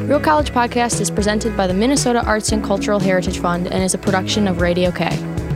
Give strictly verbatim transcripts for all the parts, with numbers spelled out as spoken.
Real College Podcast is presented by the Minnesota Arts and Cultural Heritage Fund and is a production of Radio K.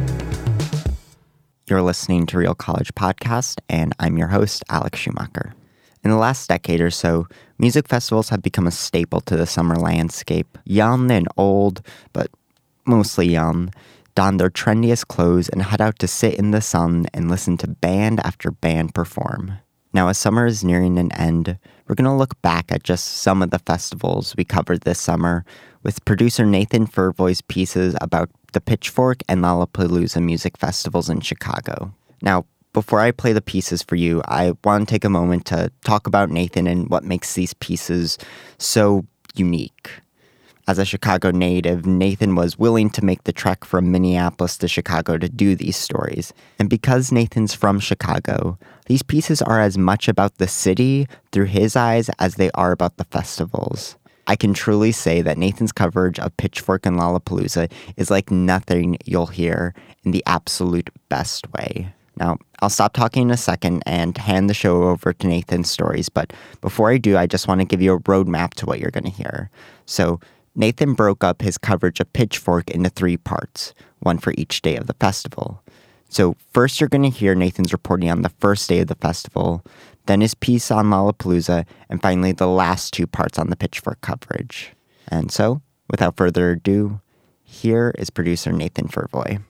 You're listening to Real College Podcast, and I'm your host, Alex Schumacher. In the last decade or so, music festivals have become a staple to the summer landscape. Young and old, but mostly young, don their trendiest clothes and head out to sit in the sun and listen to band after band perform. Now, as summer is nearing an end, we're going to look back at just some of the festivals we covered this summer with producer Nathan Furvoy's pieces about the Pitchfork and Lollapalooza music festivals in Chicago. Now, before I play the pieces for you, I want to take a moment to talk about Nathan and what makes these pieces so unique. As a Chicago native, Nathan was willing to make the trek from Minneapolis to Chicago to do these stories. And because Nathan's from Chicago, these pieces are as much about the city through his eyes as they are about the festivals. I can truly say that Nathan's coverage of Pitchfork and Lollapalooza is like nothing you'll hear in the absolute best way. Now, I'll stop talking in a second and hand the show over to Nathan's stories, but before I do, I just want to give you a roadmap to what you're going to hear. So, Nathan broke up his coverage of Pitchfork into three parts, one for each day of the festival. So first you're going to hear Nathan's reporting on the first day of the festival, then his piece on Lollapalooza, and finally the last two parts on the Pitchfork coverage. And so, without further ado, here is producer Nathan Furvoy.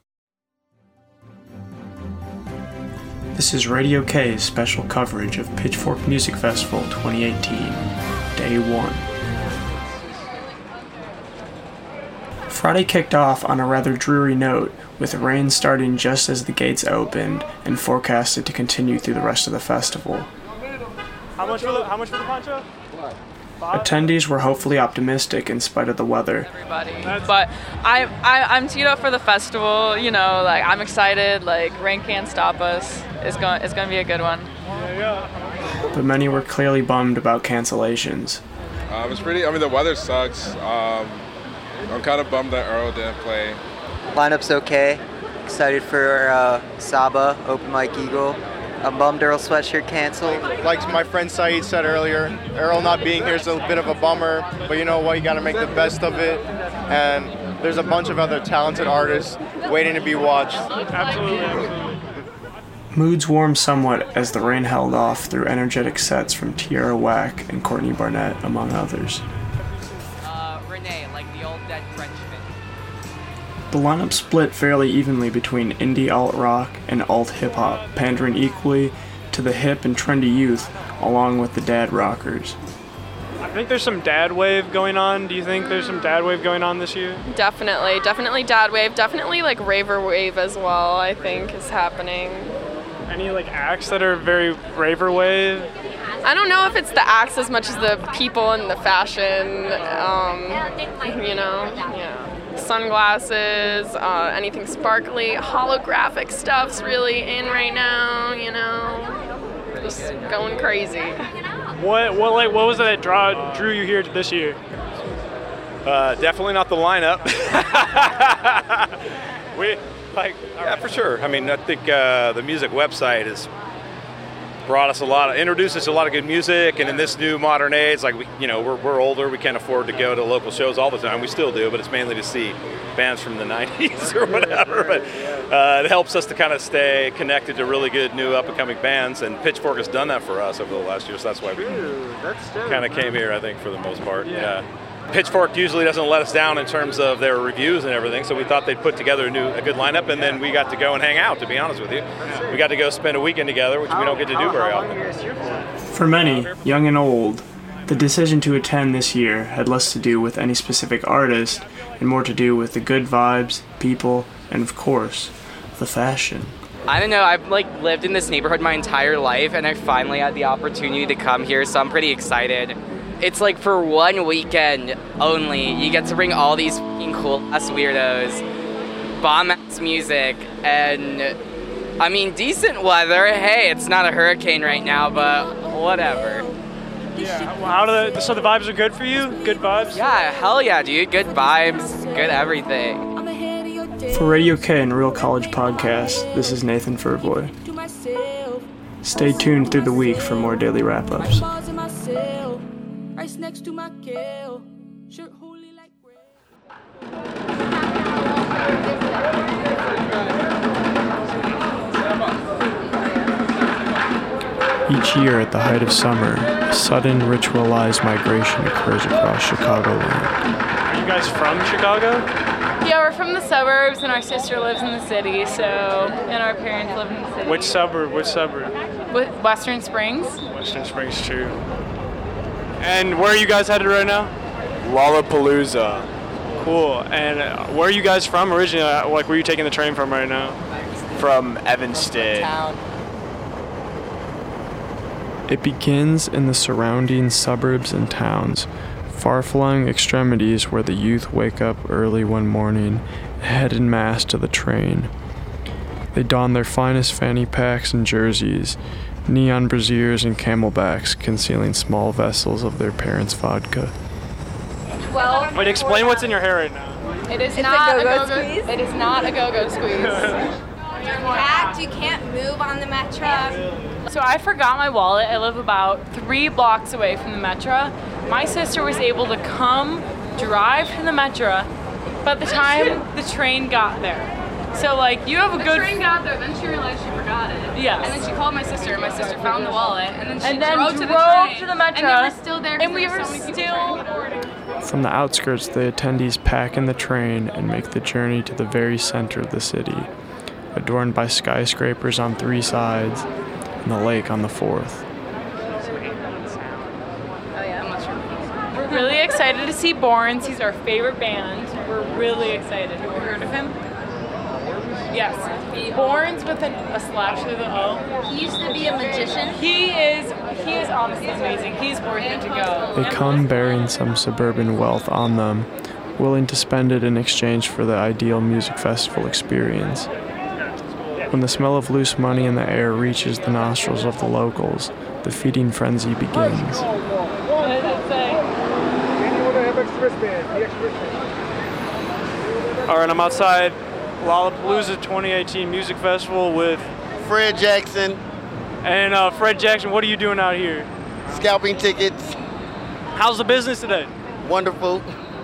This is Radio K's special coverage of Pitchfork Music Festival twenty eighteen, Day one. Friday kicked off on a rather dreary note, with rain starting just as the gates opened and forecasted to continue through the rest of the festival. How much for the, how much for the poncho? What? Attendees were hopefully optimistic in spite of the weather. Everybody. But I, I, I'm teed up for the festival, you know, like I'm excited, like rain can't stop us. It's going, it's going to be a good one. Yeah, yeah. But many were clearly bummed about cancellations. Um, it's pretty, I mean, the weather sucks. Um, I'm kind of bummed that Earl didn't play. Lineup's okay. Excited for uh, Saba, Open Mike Eagle. I'm bummed Earl Sweatshirt canceled. Like my friend Saeed said earlier, Earl not being here is a bit of a bummer, but you know what, you got to make the best of it. And there's a bunch of other talented artists waiting to be watched. Absolutely, absolutely. Moods warmed somewhat as the rain held off through energetic sets from Tierra Whack and Courtney Barnett, among others. Like the old dead Frenchman. The lineup split fairly evenly between indie alt-rock and alt-hip-hop, pandering equally to the hip and trendy youth, along with the dad rockers. I think there's some dad wave going on. Do you think there's some dad wave going on this year? Definitely, definitely dad wave, definitely like raver wave as well, I think is happening. Any like acts that are very raver wave? I don't know if it's the acts as much as the people and the fashion, um, you know, yeah. Sunglasses, uh, anything sparkly, holographic stuff's really in right now, you know, just going crazy. What what like what was it that draw, drew you here this year? Uh, definitely not the lineup. we like yeah, for sure. I mean, I think uh, the music website has brought us a lot of, introduced us to a lot of good music, and in this new modern age, like we, you know, we're we're older, we can't afford to go to local shows all the time. We still do, but it's mainly to see bands from the nineties or whatever. But uh, it helps us to kind of stay connected to really good new up and coming bands, and Pitchfork has done that for us over the last year, so that's why we kind of came here, I think, for the most part. Yeah. yeah. Pitchfork usually doesn't let us down in terms of their reviews and everything, so we thought they'd put together a new, a good lineup, and then we got to go and hang out, to be honest with you. We got to go spend a weekend together, which we don't get to do very often. For many, young and old, the decision to attend this year had less to do with any specific artist and more to do with the good vibes, people, and of course, the fashion. I don't know, I've like lived in this neighborhood my entire life, and I finally had the opportunity to come here, so I'm pretty excited. It's like for one weekend only, you get to bring all these fucking cool-ass weirdos, bomb-ass music, and, I mean, decent weather. Hey, it's not a hurricane right now, but whatever. Yeah, how do the, so the vibes are good for you? Good vibes? Yeah, hell yeah, dude. Good vibes, good everything. For Radio K and Real College Podcast, this is Nathan Furvoy. Stay tuned through the week for more daily wrap-ups. Right next to my kill. Each year at the height of summer, a sudden ritualized migration occurs across Chicagoland. Are you guys from Chicago? Yeah, we're from the suburbs, and our sister lives in the city, so, and our parents live in the city. Which suburb? Which suburb? With Western Springs. Western Springs, too. And where are you guys headed right now? Lollapalooza. Cool. And uh, where are you guys from originally? Like, where are you taking the train from right now? From Evanston. Town. It begins in the surrounding suburbs and towns, far-flung extremities where the youth wake up early one morning and head en masse to the train. They don their finest fanny packs and jerseys, neon brassiers and camelbacks concealing small vessels of their parents' vodka. Well, Wait, explain what's in your hair right now. It is It's not a go-go a go-go squeeze? It is not a go-go squeeze. You're packed, you can't move on the metro. So I forgot my wallet. I live about three blocks away from the Metro. My sister was able to come, drive to the Metro, by the time the train got there. So like, you have a the good... The train got there, then she realized she forgot it. Yes. And then she called my sister, and my sister found the wallet, and then she and then drove, drove to the train. to the Metro. And we were still there, and we there were so many people still... trying to get boarding. From the outskirts, the attendees pack in the train and make the journey to the very center of the city, adorned by skyscrapers on three sides and the lake on the fourth. We're really excited to see Borns. He's our favorite band. We're really excited. Have you heard of him? Yes. Borns with an, a slash through the O. He used to be a magician. He is, he is honestly amazing. He's worth it to go. They come bearing some suburban wealth on them, willing to spend it in exchange for the ideal music festival experience. When the smell of loose money in the air reaches the nostrils of the locals, the feeding frenzy begins. What does it say? All right, I'm outside Lollapalooza twenty eighteen Music Festival with Fred Jackson. And uh, Fred Jackson, what are you doing out here? Scalping tickets. How's the business today? Wonderful.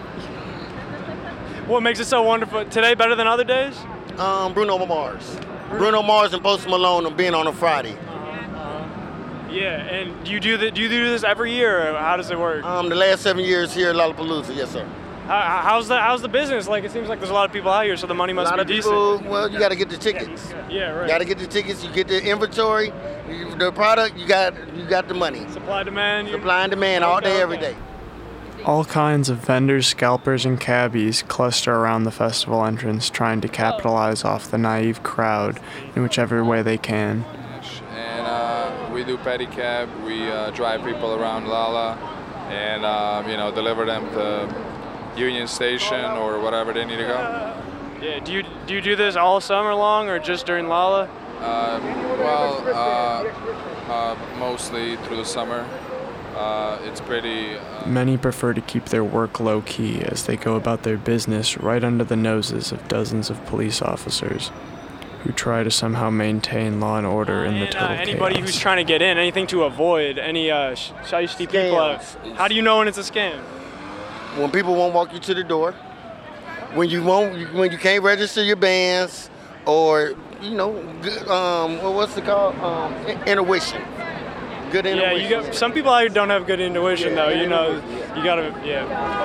What makes it so wonderful? Today better than other days? Um, Bruno Mars. Bruno Mars and Post Malone are being on a Friday. Yeah, and do you do the, do you do this every year, or how does it work? Um, the last seven years here at Lollapalooza, yes sir. How, how's the how's the business? Like, it seems like there's a lot of people out here, so the money must a lot be of decent. people, well, you got to get the tickets. Yeah, right. You got to get the tickets. You get the inventory, you, the product. You got you got the money. Supply demand. Supply and demand all day, every day. All kinds of vendors, scalpers, and cabbies cluster around the festival entrance, trying to capitalize off the naive crowd in whichever way they can. And uh, we do pedicab. We uh, drive people around Lala, and uh, you know, deliver them to Union Station or whatever they need to go. Yeah. Do you do you do this all summer long, or just during Lala? Uh, well, uh, uh, mostly through the summer. Uh, it's pretty... Uh, Many prefer to keep their work low-key as they go about their business right under the noses of dozens of police officers who try to somehow maintain law and order in the And, total uh, anybody chaos. who's trying to get in, anything to avoid, any uh, sh- shiesty people, uh, how do you know when it's a scam? When people won't walk you to the door, when you won't, when you can't register your bands, or you know, um, what's it called, um, intuition. Good Yeah, intuition. you got, some people out here don't have good intuition, though. You know, you gotta, yeah.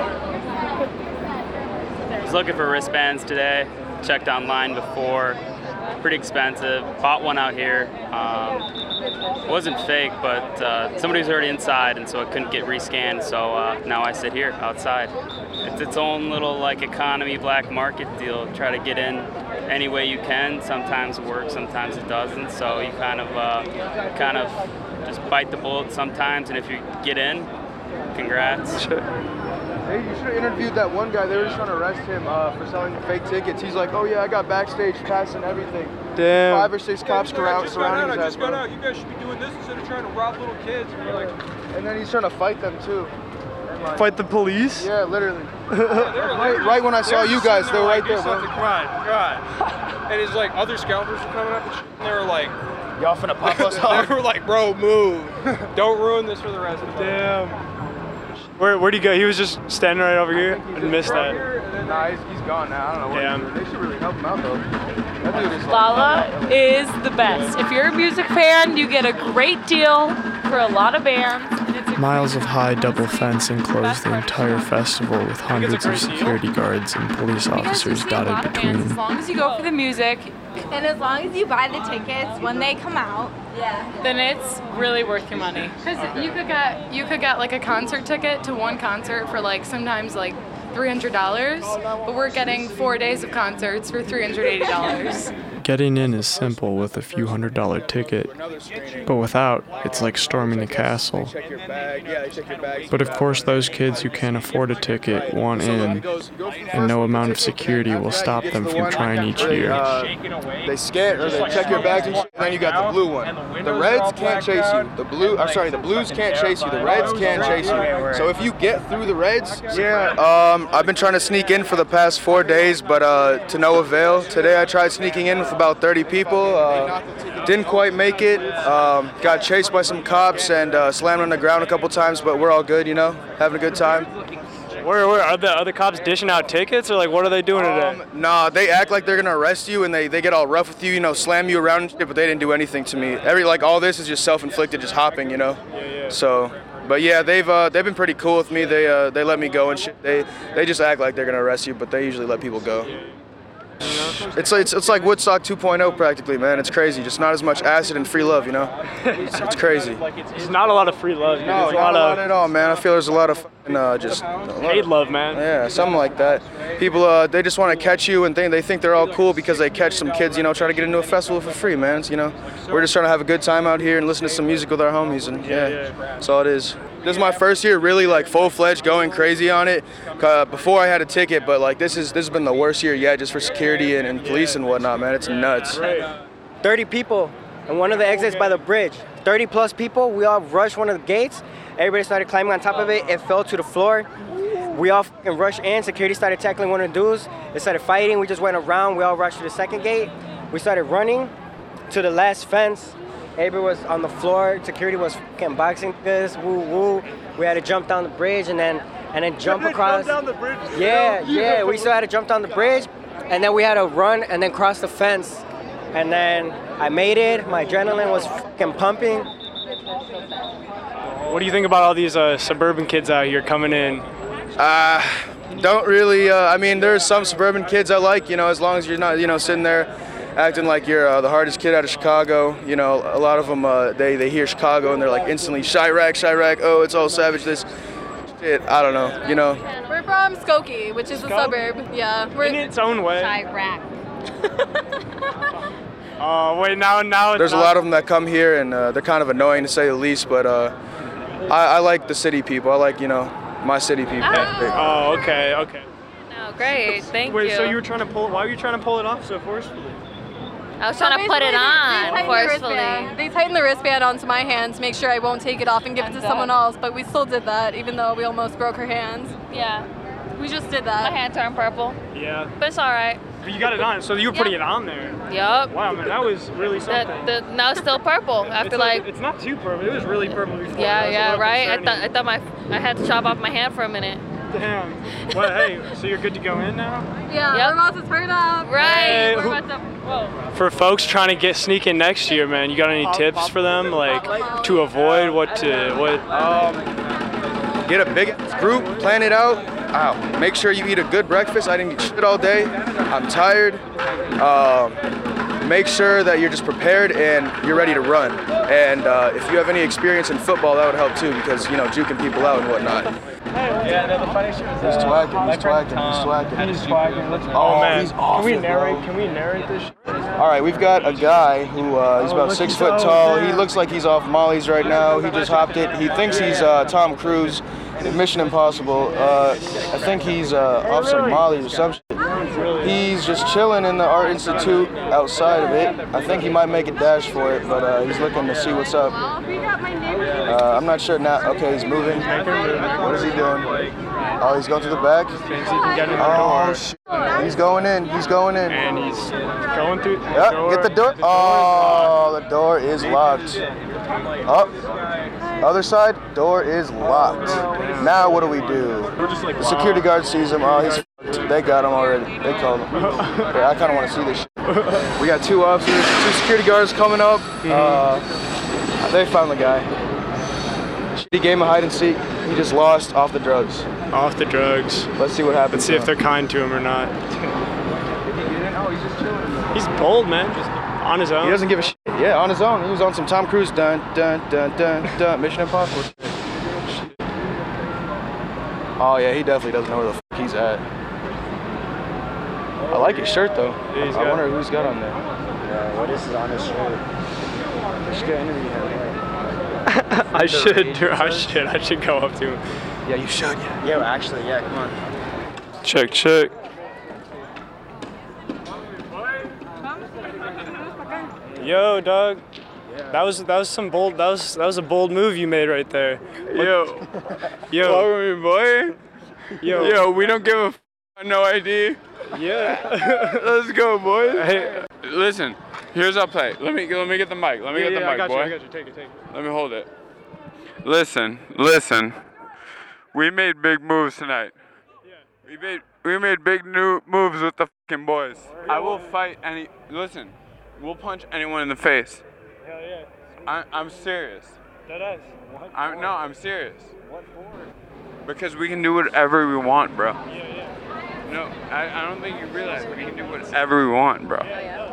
I was looking for wristbands today. Checked online before. Pretty expensive. Bought one out here. Um, wasn't fake, but uh, somebody was already inside, and so it couldn't get rescanned. So uh, now I sit here outside. It's its own little like economy black market deal. Try to get in any way you can. Sometimes it works, sometimes it doesn't. So you kind of, uh, kind of. just bite the bullet sometimes, and if you get in, congrats. Hey, you should have interviewed that one guy. They were just trying to arrest him uh, for selling fake tickets. He's like, oh yeah, I got backstage pass and everything. Damn. Five or six cops surround, surrounding his I ass, just got bro. out. You guys should be doing this instead of trying to rob little kids. And, you're like, And then he's trying to fight them too. And, like, Fight the police? Yeah, literally. yeah, they were right, right when I saw you guys, they were right there, bro. Right, right. And it's like other scalpers were coming up and shit, and they were like, y'all finna pop us off? They were like, bro, move. Don't ruin this for the rest of the Damn. Where where'd he go? He was just standing right over here. I missed that. Nah, he's, he's gone now. I don't know what Damn. he's doing. They should really help him out though. That dude is like, Lala is the best. If you're a music fan, you get a great deal for a lot of bands. Miles of high double fence enclose the entire festival with hundreds of security guards and police officers dotted between. As long as you go for the music, And as long as you buy the tickets when they come out, yeah, then it's really worth your money. Because you could get you could get like a concert ticket to one concert for like sometimes like three hundred dollars, but we're getting four days of concerts for three hundred eighty dollars. Getting in is simple with a few hundred dollar ticket, but without, it's like storming a castle. But of course those kids who can't afford a ticket want in, and no amount of security will stop them from trying each year. Uh, they scan or they check your bags and shit, and then you got the blue one. The reds can't chase you. The blue, I'm sorry, the blues can't chase you. The reds can't chase you. So if you get through the reds, yeah. Um, I've been trying to sneak in for the past four days, but uh, to no avail. Today I tried sneaking in with about thirty people. Uh, didn't quite make it. Um, got chased by some cops and uh, slammed on the ground a couple times, but we're all good, you know, having a good time. Where, where are the other cops dishing out tickets, or like what are they doing today? Um, nah, they act like they're gonna arrest you, and they, they get all rough with you, you know, slam you around and shit, but they didn't do anything to me. Every like all this is just self-inflicted, just hopping, you know. Yeah, yeah. So, but yeah, they've uh, they've been pretty cool with me. They uh, they let me go and shit. They they just act like they're gonna arrest you, but they usually let people go. It's it's it's like Woodstock two point oh practically, man. It's crazy. Just not as much acid and free love, you know. It's, it's crazy. There's not a lot of free love. Dude. No, There's a not lot a lot of at all, man. I feel there's a lot of fucking, uh, just hate love, man. Yeah, something like that. People, uh, they just want to catch you and think they think they're all cool because they catch some kids, you know, try to get into a festival for free, man. It's, you know, we're just trying to have a good time out here and listen to some music with our homies, and yeah, that's all it is. This is my first year really like full-fledged going crazy on it. Uh, before I had a ticket, but like this is this has been the worst year yet, just for security and, and police and whatnot, man. It's nuts. thirty people, and one of the exits by the bridge. thirty plus people. We all rushed one of the gates. Everybody started climbing on top of it. It fell to the floor. We all fucking rushed in. Security started tackling one of the dudes. They started fighting. We just went around. We all rushed to the second gate. We started running to the last fence. Everybody was on the floor. Security was fucking boxing this. Woo woo. We had to jump down the bridge and then and then jump across. Jump down the bridge. Yeah, yeah. We still had to jump down the bridge, and then we had to run and then cross the fence. And then I made it. My adrenaline was fucking pumping. What do you think about all these uh, suburban kids out here coming in? Uh, don't really. Uh, I mean, there's some suburban kids I like. You know, as long as you're not, you know, sitting there acting like you're uh, the hardest kid out of Chicago. You know, a lot of them, uh, they, they hear Chicago and they're like instantly Chirac, Chirac, oh, it's all savage, this shit, I don't know, you know. We're from Skokie, which is a suburb. Yeah, we're in its own way. Chirac. Oh, wait, now, now it's There's a not- lot of them that come here and uh, they're kind of annoying to say the least, but uh, I, I like the city people. I like, you know, my city people. Oh, okay, okay. Oh, great. Thank Wait, you. so you were trying to pull, why were you trying to pull it off so forcefully? I was trying to put it on They tighten the forcefully. wristband. They tighten the wristband onto my hands, make sure I won't take it off and give it to someone else, but we still did that, even though we almost broke her hands. Yeah. We just did that. My hand turned purple. Yeah. But it's all right. But you got it on, so you were putting it on there. Yup. Wow, man, that was really something. The, the, now it's still purple after it's like. It's not too purple, it was really purple before. Yeah, That was a yeah, little right. I concerning. thought I thought my I had to chop off my hand for a minute. Damn. Well, hey, so you're good to go in now? Yeah, Yep. we're about to turn up. Right. Hey, We're who- about to. Whoa. For folks trying to get sneak in next year, man, you got any tips for them, like to avoid what to what? Um, get a big group, plan it out. Ow. Make sure you eat a good breakfast. I didn't eat shit all day. I'm tired. Um, make sure that you're just prepared and you're ready to run. And uh, if you have any experience in football, that would help too, because you know juking people out and whatnot. Yeah, no, the funny shit is He's twagging, he's twagging, he's twagging. He's twagging. Let's Oh, man, he's can awful, we narrate? bro. Can we narrate this? Shit? All right, we've got a guy who uh, he's Oh, about look, six he's foot out tall. there. He looks like he's off Molly's right now. He just hopped it. He thinks he's uh, Tom Cruise in Mission Impossible. Uh, I think he's uh, off some Molly or some shit. He's just chilling in the Art Institute outside of it. I think he might make a dash for it, but uh, he's looking to see what's up. Uh, I'm not sure now. Okay, he's moving. What is he doing? Oh, he's going to the back. Oh, shit. He's going in. He's going in. And he's going through. The Yep, door. get the door. Oh, the door is locked. Oh, Other side, door is locked. Now what do we do? The security guard sees him. Oh, he's f***ed. They got him already. They called him. Yeah, I kind of want to see this shit. We got two officers, two security guards coming up. Uh, they found the guy. He gave him a hide and seek. He just lost off the drugs. Off the drugs. Let's see what happens. Let's see if they're kind to him or not. He's bold, man. Just on his own. He doesn't give a shit. Yeah, on his own. He was on some Tom Cruise dun dun dun dun dun Mission Impossible shit. Oh yeah, he definitely doesn't know where the f he's at. I like his shirt though. Yeah, he's I got wonder who's got on there. Yeah, what is on his shirt? We should go interview him. I should. Do, I should. I should go up to him. Yeah, you should. Yeah. Yeah, well, actually, yeah. Come on. Check, check. Yo, dog. Yeah. That was that was some bold. That was that was a bold move you made right there. Yo, yo, follow me, boy. Yo, yo, we don't give a f- no I D. Yeah. Let's go, boys. Hey, listen. Here's our play. Let me let me get the mic. Let me yeah, get the yeah, mic, I got boy. You, I got you. Take it, take it. Let me hold it. Listen, listen. We made big moves tonight. Yeah. We made we made big new moves with the fucking boys. I will fight any. Listen, we'll punch anyone in the face. Hell yeah. I, I'm serious. That is. I'm no, I'm serious. What for? Because we can do whatever we want, bro. Yeah, yeah. No, I, I don't think you realize we can do whatever we want, bro.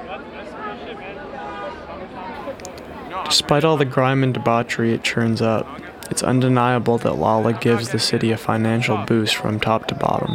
Despite all the grime and debauchery it churns up, it's undeniable that Lala gives the city a financial boost from top to bottom.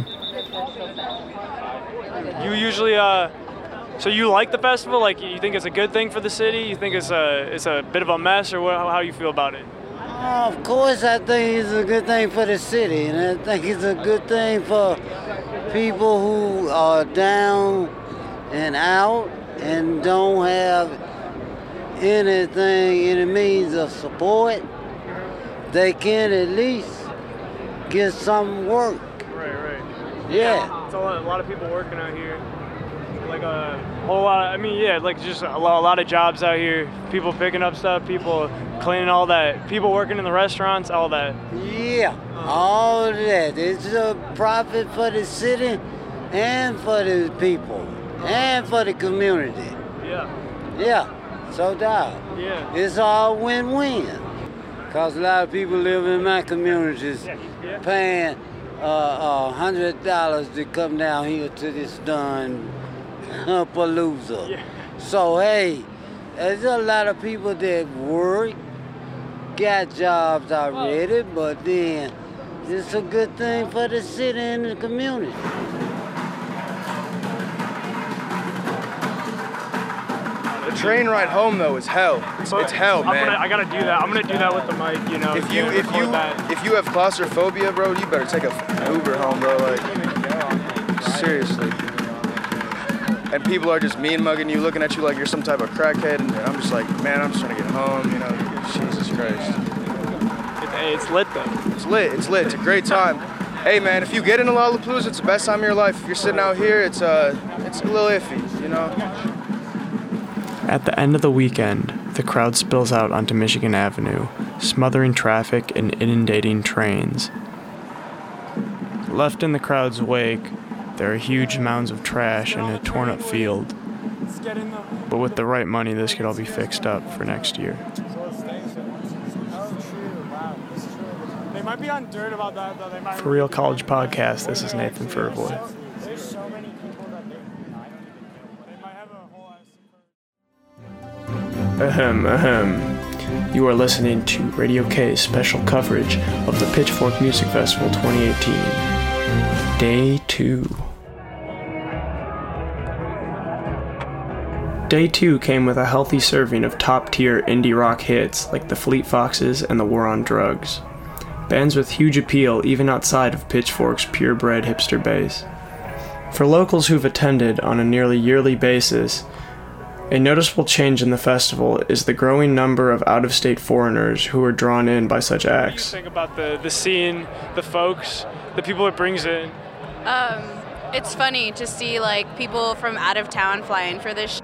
You usually, uh, so you like the festival? Like, you think it's a good thing for the city? You think it's a it's a bit of a mess, or what, how you feel about it? Oh, of course, I think it's a good thing for the city, and I think it's a good thing for people who are down and out and don't have anything, any means of support. They can at least get some work. Right, right. Yeah. It's a lot, a lot of people working out here. Like a whole lot, of, I mean, yeah, like just a lot, a lot of jobs out here. People picking up stuff, people cleaning all that, people working in the restaurants, all that. Yeah, all of that. It's a profit for the city and for the people and for the community. Yeah. Yeah, so dog. Yeah. It's all win-win. Because a lot of people live in my communities paying uh, uh, one hundred dollars to come down here to this darn Palooza. Yeah. So, hey, there's a lot of people that work, got jobs already, but then it's a good thing for the city and the community. The train ride home though is hell. It's, it's hell, I'm man. Gonna, I gotta do that. I'm gonna do that with the mic, you know. If you yeah, if you that. if you have claustrophobia, bro, you better take a f- Uber home, bro. Like seriously. And people are just mean mugging you, looking at you like you're some type of crackhead, and I'm just like, man, I'm just trying to get home, you know. Jesus Christ. It, hey, it's lit though. It's lit. It's lit. It's a great time. Hey, man, if you get into Lollapalooza, it's the best time of your life. If you're sitting out here, it's uh, it's a little iffy, you know. At the end of the weekend, the crowd spills out onto Michigan Avenue, smothering traffic and inundating trains. Left in the crowd's wake, there are huge mounds of trash and a torn-up field. But with the right money, this could all be fixed up for next year. They might be on dirt about that, though. They might. For Real College Podcast, this is Nathan Furvoy. There's so many people that they, I don't even know. They might have a whole ass. Ahem, ahem. You are listening to Radio K's special coverage of the Pitchfork Music Festival twenty eighteen. Day two. Day two came with a healthy serving of top-tier indie rock hits like the Fleet Foxes and the War on Drugs. Bands with huge appeal even outside of Pitchfork's purebred hipster base. For locals who've attended on a nearly yearly basis, a noticeable change in the festival is the growing number of out-of-state foreigners who are drawn in by such acts. Think about the, the scene, the folks, the people it brings in. Um, it's funny to see like people from out of town flying for this sh-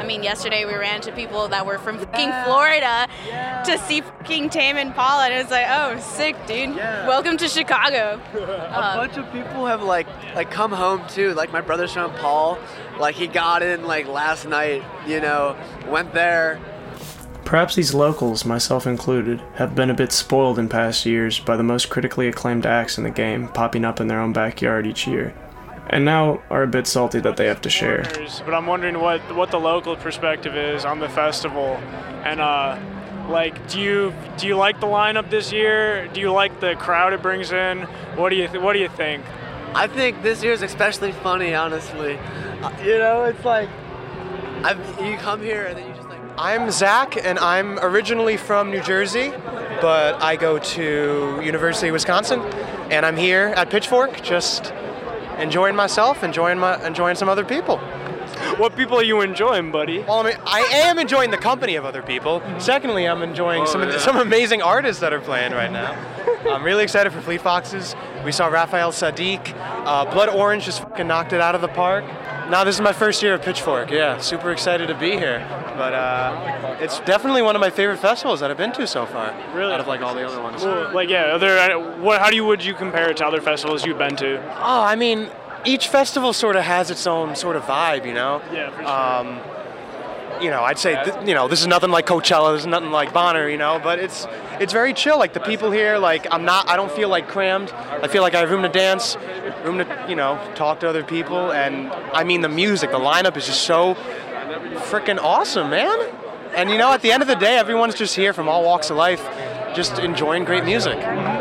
I mean, yesterday we ran into people that were from fucking Florida to see fucking Tame Impala, and it was like, oh, sick, dude. Welcome to Chicago. A bunch of people have like like come home too. Like my brother Sean Paul, like he got in like last night, you know, went there. Perhaps these locals, myself included, have been a bit spoiled in past years by the most critically acclaimed acts in the game popping up in their own backyard each year, and now are a bit salty that they have to share. But I'm wondering what what the local perspective is on the festival, and uh, like, do you do you like the lineup this year? Do you like the crowd it brings in? What do you th- what do you think? I think this year's especially funny, honestly. Uh, you know, it's like I've, you come here and then you just like. I'm Zach, and I'm originally from New Jersey, but I go to University of Wisconsin, and I'm here at Pitchfork, just enjoying myself, enjoying my, enjoying some other people. What people are you enjoying, buddy? Well, I mean, I am enjoying the company of other people. Secondly, I'm enjoying Oh, some yeah. some amazing artists that are playing right now. I'm really excited for Fleet Foxes. We saw Raphael Sadiq. Uh, Blood Orange just fucking knocked it out of the park. Now this is my first year at Pitchfork. Yeah, super excited to be here. But uh, it's definitely one of my favorite festivals that I've been to so far. Really? Out of like all the other ones. Well, like, yeah, other, uh, what, how do you, would you compare it to other festivals you've been to? Oh, I mean, each festival sort of has its own sort of vibe, you know? Yeah, for sure. Um, you know, I'd say, th- you know, this is nothing like Coachella, this is nothing like Bonner, you know, but it's it's very chill. Like, the people here, like, I'm not, I don't feel, like, crammed. I feel like I have room to dance, room to, you know, talk to other people, and, I mean, the music, the lineup is just so freaking awesome, man. And, you know, at the end of the day, everyone's just here from all walks of life, just enjoying great music.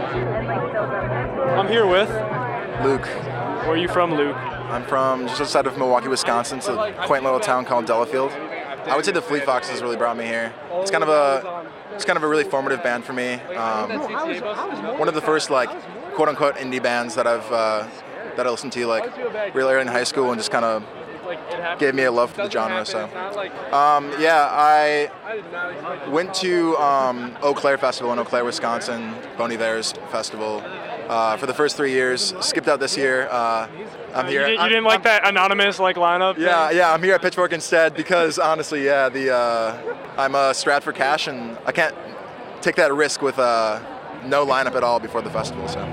I'm here with Luke. Where are you from, Luke? I'm from just outside of Milwaukee, Wisconsin. It's a quaint little town called Delafield. I would say the Fleet Foxes really brought me here. It's kind of a, it's kind of a really formative band for me. Um, one of the first like, quote unquote indie bands that I've uh, that I listened to like really early in high school and just kind of gave me a love for the genre. So, um, yeah, I went to um, Eau Claire Festival in Eau Claire, Wisconsin, Bon Iver's festival uh, for the first three years. Skipped out this year. Uh, I'm here. You, did, you I'm- didn't like that anonymous like lineup? Yeah, thing? yeah, I'm here at Pitchfork instead because honestly, yeah, the uh, I'm uh, strapped for cash and I can't take that risk with uh, no lineup at all before the festival. So.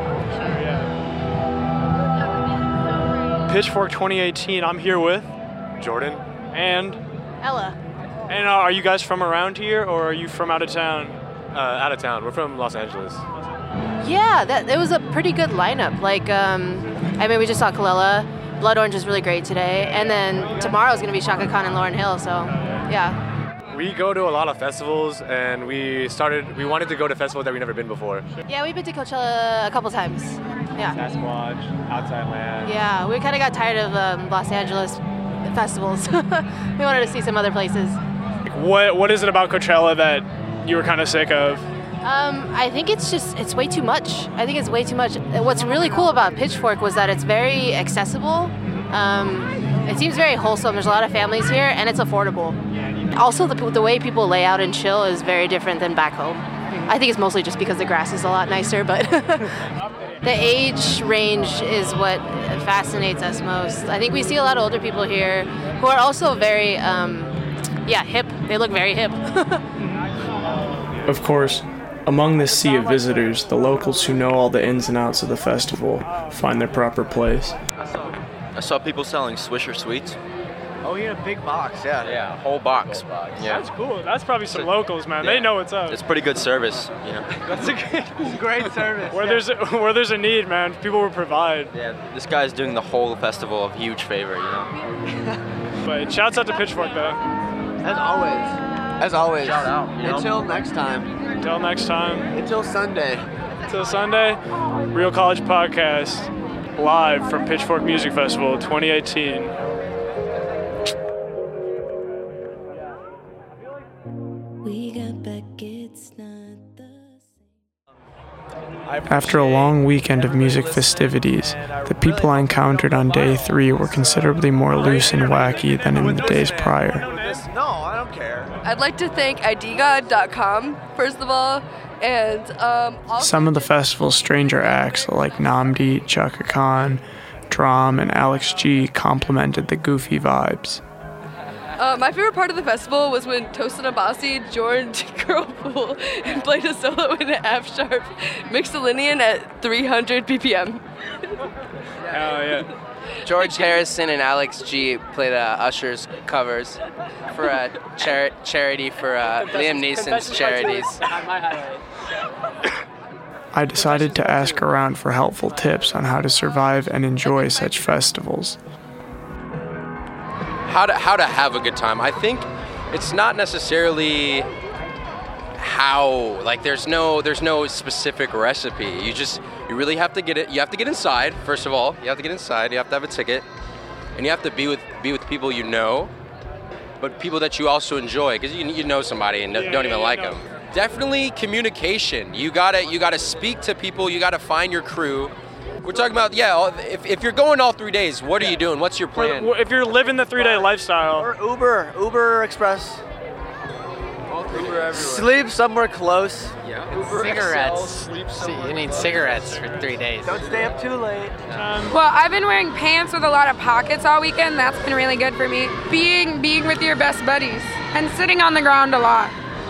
Pitchfork twenty eighteen. I'm here with Jordan and Ella. And uh, are you guys from around here or are you from out of town? Uh, out of town. We're from Los Angeles. Yeah, that it was a pretty good lineup. Like, um, I mean, we just saw Kalela. Blood Orange is really great today, and then tomorrow's gonna be Shaka Khan and Lauryn Hill. So, yeah. We go to a lot of festivals, and we started. We wanted to go to festivals that we've never been before. Yeah, we've been to Coachella a couple times. Yeah. Sasquatch, Outside Land. Yeah, we kind of got tired of um, Los Angeles festivals. We wanted to see some other places. What What is it about Coachella that you were kind of sick of? Um, I think it's just, it's way too much. I think it's way too much. What's really cool about Pitchfork was that it's very accessible. Um, it seems very wholesome. There's a lot of families here, and it's affordable. Also, the, the way people lay out and chill is very different than back home. I think it's mostly just because the grass is a lot nicer, but the age range is what fascinates us most. I think we see a lot of older people here who are also very, um, yeah, hip. They look very hip. Of course, among this sea of visitors, the locals who know all the ins and outs of the festival find their proper place. I saw people selling Swisher Sweets. Oh, he had a big box, yeah. Yeah, whole box. Yeah. That's cool. That's probably some locals, man. They know what's up. It's pretty good service, you know. That's a good, great service. Where there's a, where there's a need, man, people will provide. Yeah, this guy's doing the whole festival a huge favor, you know. But shouts out to Pitchfork, though. As always. As always. Shout out, you know? Until next time. Until next time. Until Sunday. Until Sunday, Real College Podcast, live from Pitchfork Music Festival twenty eighteen. After a long weekend of music festivities, the people I encountered on day three were considerably more loose and wacky than in the days prior. No, I don't care. I'd like to thank I D God dot com, first of all, and um, also Some of the festival's stranger acts, like Namdi, Chaka Khan, Drum, and Alex G, complemented the goofy vibes. Uh, my favorite part of the festival was when Tosin Abasi joined Girl Pool and played a solo in an F sharp Mixolydian at three hundred B P M. Hell yeah. George Harrison and Alex G played uh, Usher's covers for a char- charity for uh, Liam Neeson's charities. I decided to ask around for helpful tips on how to survive and enjoy such festivals. How to how to have a good time. I think it's not necessarily how, like there's no there's no specific recipe. You just you really have to get it. You have to get inside first of all. You have to get inside. You have to have a ticket, and you have to be with be with people you know, but people that you also enjoy, because you you know somebody and Yeah, don't yeah, even you like know. them. Definitely communication. You gotta you gotta speak to people. You gotta find your crew. We're talking about, yeah, all- if, if you're going all three days, what are you doing? What's your plan? If you're living the three-day lifestyle. Or Uber, Uber Express. Uber everywhere. Sleep somewhere close. Yeah. Cigarettes. You need cigarettes for three days. Don't stay up too late. Well, I've been wearing pants with a lot of pockets all weekend. That's been really good for me. Being being with your best buddies and sitting on the ground a lot.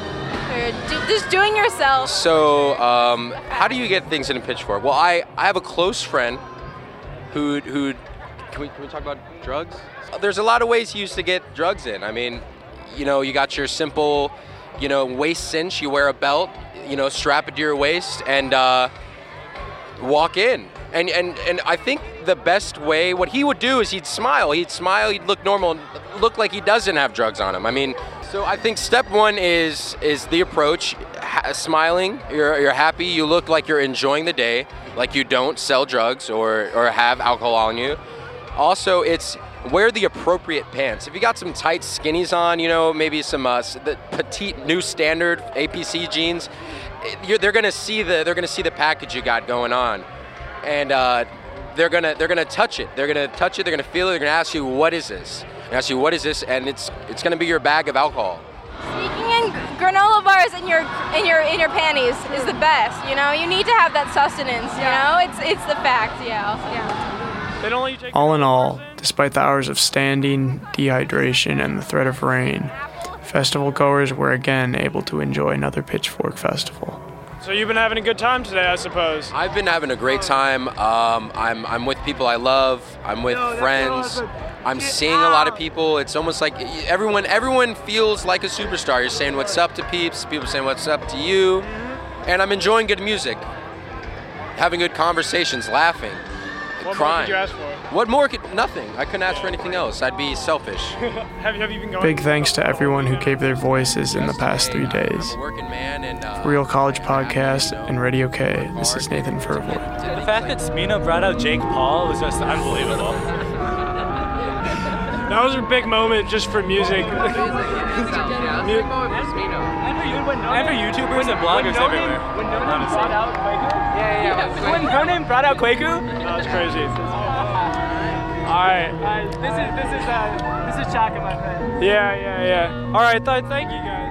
Just doing yourself. So, um, how do you get things in a Pitchfork? Well, I, I have a close friend who who can we can we talk about drugs? There's a lot of ways you used to get drugs in. I mean, you know, you got your simple, you know, waist cinch. You wear a belt, you know, strap it to your waist, and uh, walk in. And and and I think the best way, what he would do is he'd smile. He'd smile. He'd look normal, look like he doesn't have drugs on him. I mean. So I think step one is is the approach, ha- smiling. You're you're happy. You look like you're enjoying the day, like you don't sell drugs or or have alcohol on you. Also, it's wear the appropriate pants. If you got some tight skinnies on, you know, maybe some uh, s- the petite new standard A P C jeans, you're, they're gonna see the they're gonna see the package you got going on, and uh, they're gonna they're gonna touch it. They're gonna touch it. They're gonna feel it. They're gonna ask you, what is this? And ask you, what is this? And it's it's gonna be your bag of alcohol. Sneaking in granola bars in your in your in your panties is the best. You know, you need to have that sustenance. You know, it's it's the fact. Yeah. Also. Yeah. They don't let you take. All in all, despite the hours of standing, dehydration, and the threat of rain, festival goers were again able to enjoy another Pitchfork festival. So you've been having a good time today, I suppose. I've been having a great time. Um, I'm I'm with people I love. I'm with friends. I'm seeing a lot of people. It's almost like everyone everyone feels like a superstar. You're saying what's up to peeps. People saying what's up to you, and I'm enjoying good music, having good conversations, laughing, What crying. more could you ask for? What more could nothing? I couldn't ask for anything else. I'd be selfish. have, have you been going? Big thanks to everyone who gave their voices in the past three days. For Real College Podcast and Radio K, this is Nathan Furvoy. The fact that Smino brought out Jake Paul was just unbelievable. That was a big moment just for music. And for YouTubers and bloggers everywhere. When No Name brought out Quaku. Yeah, yeah. When No Name brought out Quaku. That was crazy. All right. Uh, this is this is uh, this is Chaka, my friend. Yeah, yeah, yeah. All right. Th- thank you guys.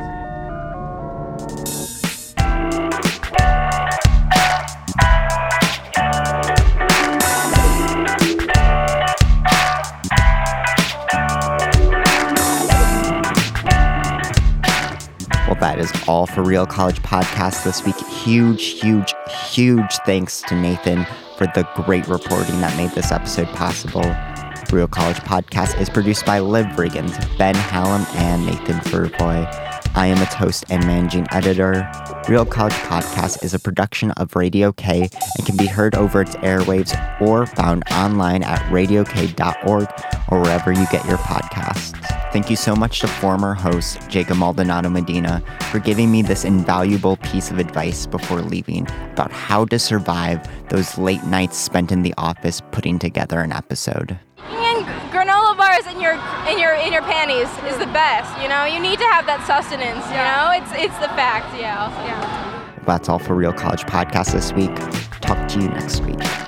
Well, that is all for Real College Podcast this week. Huge, huge, huge thanks to Nathan for the great reporting that made this episode possible. Real College Podcast is produced by Liv Briggins, Ben Hallam, and Nathan Furvoy. I am its host and managing editor. Real College Podcast is a production of Radio K and can be heard over its airwaves or found online at radio k dot org or wherever you get your podcasts. Thank you so much to former host Jacob Maldonado Medina for giving me this invaluable piece of advice before leaving about how to survive those late nights spent in the office putting together an episode. Sneaking in granola bars in your in your in your panties is the best. You know, you need to have that sustenance. You know, it's it's the fact. Yeah. Also. Yeah. That's all for Real College Podcast this week. Talk to you next week.